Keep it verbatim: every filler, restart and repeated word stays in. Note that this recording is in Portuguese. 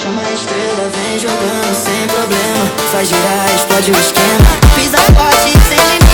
Chama a estrela, vem jogando sem problema. Faz girar, explode o esquema. Pisa forte, sem limite.